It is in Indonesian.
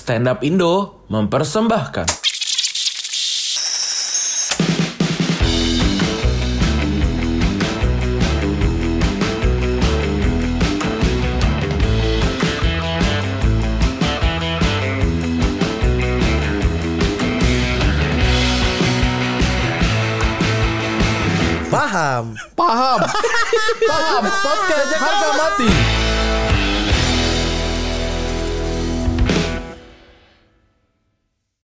Stand Up Indo mempersembahkan. Paham. Podcast harga mati.